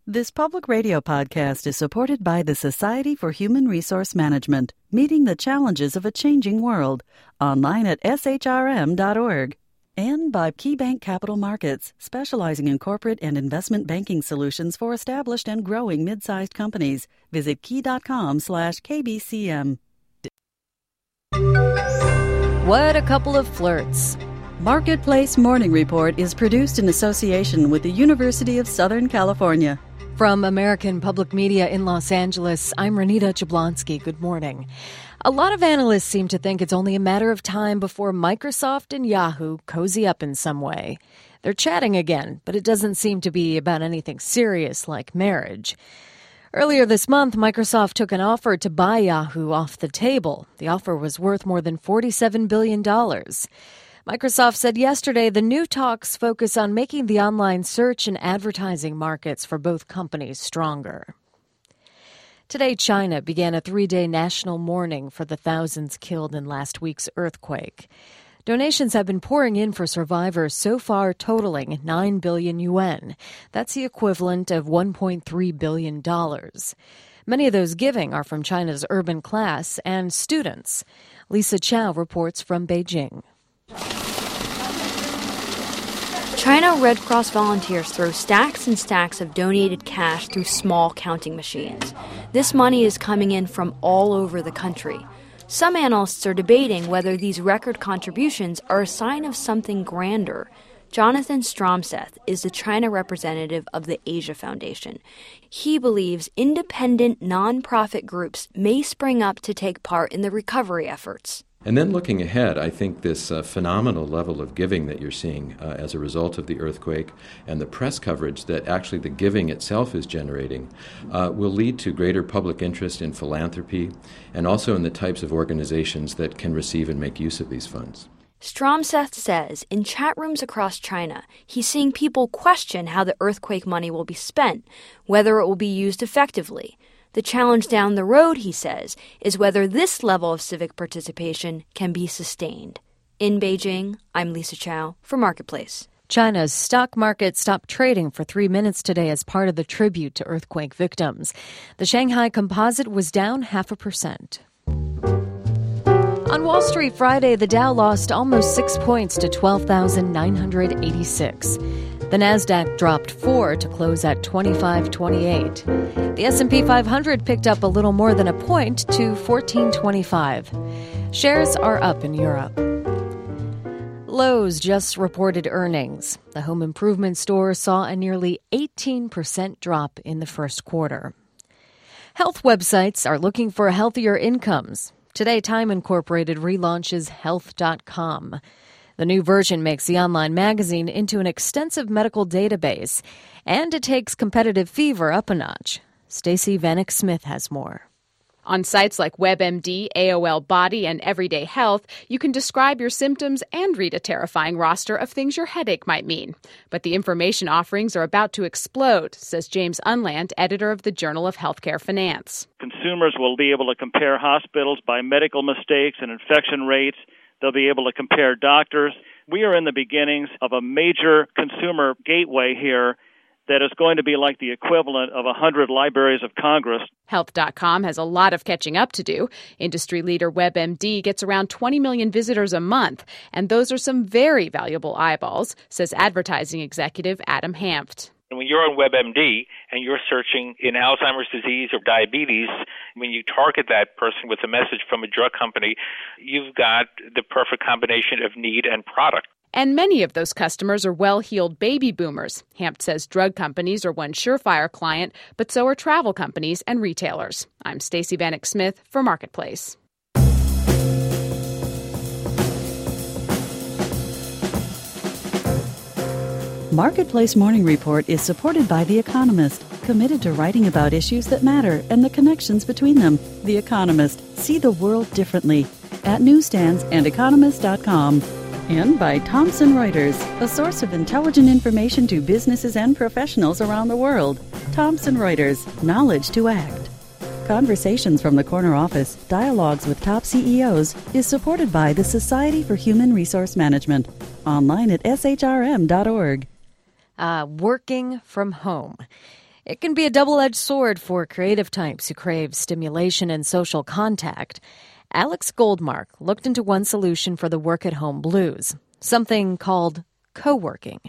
This public radio podcast is supported by the Society for Human Resource Management, meeting the challenges of a changing world, online at shrm.org. And by KeyBank Capital Markets, specializing in corporate and investment banking solutions for established and growing mid-sized companies. Visit key.com/KBCM. What a couple of flirts. Marketplace Morning Report is produced in association with the University of Southern California. From American Public Media in Los Angeles, I'm Renita Jablonski. Good morning. A lot of analysts seem to think it's only a matter of time before Microsoft and Yahoo cozy up in some way. They're chatting again, but it doesn't seem to be about anything serious like marriage. Earlier this month, Microsoft took an offer to buy Yahoo off the table. The offer was worth more than $47 billion. Microsoft said yesterday the new talks focus on making the online search and advertising markets for both companies stronger. Today, China began a 3-day national mourning for the thousands killed in last week's earthquake. Donations have been pouring in for survivors, so far totaling 9 billion yuan. That's the equivalent of $1.3 billion. Many of those giving are from China's urban class and students. Lisa Chow reports from Beijing. China Red Cross volunteers throw stacks and stacks of donated cash through small counting machines. This money is coming in from all over the country. Some analysts are debating whether these record contributions are a sign of something grander. Jonathan Stromseth is the China representative of the Asia Foundation. He believes independent nonprofit groups may spring up to take part in the recovery efforts. And then looking ahead, I think this phenomenal level of giving that you're seeing as a result of the earthquake and the press coverage that actually the giving itself is generating will lead to greater public interest in philanthropy and also in the types of organizations that can receive and make use of these funds. Stromseth says in chat rooms across China, he's seeing people question how the earthquake money will be spent, whether it will be used effectively. The challenge down the road, he says, is whether this level of civic participation can be sustained. In Beijing, I'm Lisa Chow for Marketplace. China's stock market stopped trading for 3 minutes today as part of the tribute to earthquake victims. The Shanghai Composite was down 0.5%. On Wall Street Friday, the Dow lost almost 6 points to 12,986. The Nasdaq dropped 4 to close at 2528. The S&P 500 picked up a little more than a point to 1425. Shares are up in Europe. Lowe's just reported earnings. The home improvement store saw a nearly 18% drop in the first quarter. Health websites are looking for healthier incomes. Today, Time Incorporated relaunches Health.com. The new version makes the online magazine into an extensive medical database, and it takes competitive fever up a notch. Stacey Vanek Smith has more. On sites like WebMD, AOL Body, and Everyday Health, you can describe your symptoms and read a terrifying roster of things your headache might mean. But the information offerings are about to explode, says James Unland, editor of the Journal of Healthcare Finance. Consumers will be able to compare hospitals by medical mistakes and infection rates. They'll be able to compare doctors. We are in the beginnings of a major consumer gateway here that is going to be like the equivalent of 100 libraries of Congress. Health.com has a lot of catching up to do. Industry leader WebMD gets around 20 million visitors a month, and those are some very valuable eyeballs, says advertising executive Adam Hanft. When you're on WebMD and you're searching in Alzheimer's disease or diabetes, when you target that person with a message from a drug company, you've got the perfect combination of need and product. And many of those customers are well-heeled baby boomers. Hanft says drug companies are one surefire client, but so are travel companies and retailers. I'm Stacey Vanek Smith for Marketplace. Marketplace Morning Report is supported by The Economist, committed to writing about issues that matter and the connections between them. The Economist. See the world differently at newsstands and economist.com. And by Thomson Reuters, a source of intelligent information to businesses and professionals around the world. Thomson Reuters, knowledge to act. Conversations from the Corner Office, Dialogues with Top CEOs, is supported by the Society for Human Resource Management. Online at shrm.org. Working from home. It can be a double-edged sword for creative types who crave stimulation and social contact. Alex Goldmark looked into one solution for the work-at-home blues, something called co-working.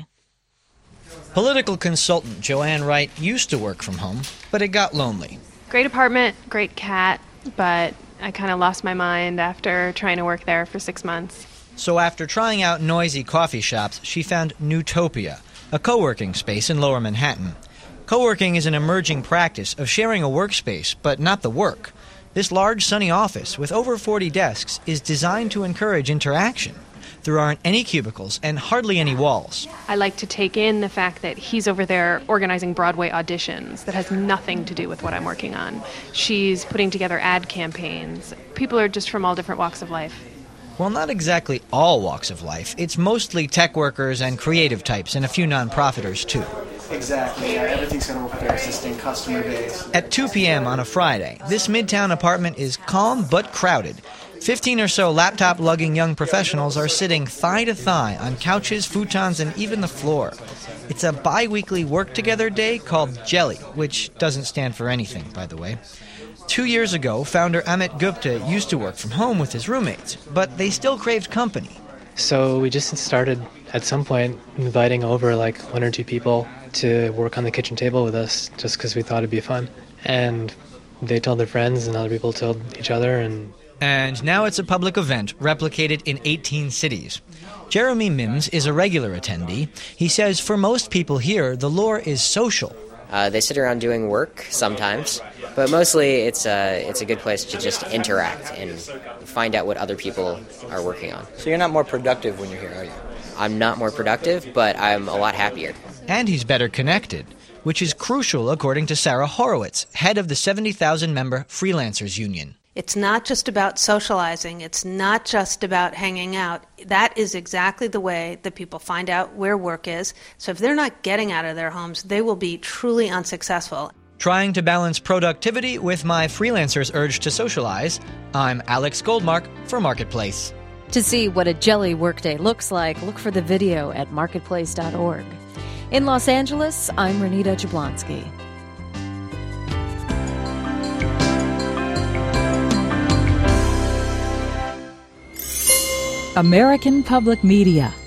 Political consultant Joanne Wright used to work from home, but it got lonely. Great apartment, great cat, but I kind of lost my mind after trying to work there for 6 months. So after trying out noisy coffee shops, she found Newtopia, a co-working space in Lower Manhattan. Co-working is an emerging practice of sharing a workspace, but not the work. This large, sunny office with over 40 desks is designed to encourage interaction. There aren't any cubicles and hardly any walls. I like to take in the fact that he's over there organizing Broadway auditions that has nothing to do with what I'm working on. She's putting together ad campaigns. People are just from all different walks of life. Well, not exactly all walks of life. It's mostly tech workers and creative types and a few non-profiters, too. Exactly. Yeah, everything's going to work with their existing customer base. At 2 p.m. on a Friday, this midtown apartment is calm but crowded. 15 or so laptop-lugging young professionals are sitting thigh to thigh on couches, futons, and even the floor. It's a bi-weekly work-together day called Jelly, which doesn't stand for anything, by the way. 2 years ago, founder Amit Gupta used to work from home with his roommates, but they still craved company. So we just started, at some point, inviting over like 1 or 2 people to work on the kitchen table with us, just because we thought it'd be fun. And they told their friends, and other people told each other, And now it's a public event replicated in 18 cities. Jeremy Mims is a regular attendee. He says for most people here, the lure is social. They sit around doing work sometimes, but mostly it's a good place to just interact and find out what other people are working on. So you're not more productive when you're here, are you? I'm not more productive, but I'm a lot happier. And he's better connected, which is crucial according to Sarah Horowitz, head of the 70,000-member Freelancers Union. It's not just about socializing. It's not just about hanging out. That is exactly the way that people find out where work is. So if they're not getting out of their homes, they will be truly unsuccessful. Trying to balance productivity with my freelancer's urge to socialize, I'm Alex Goldmark for Marketplace. To see what a jelly workday looks like, look for the video at marketplace.org. In Los Angeles, I'm Renita Jablonski. American Public Media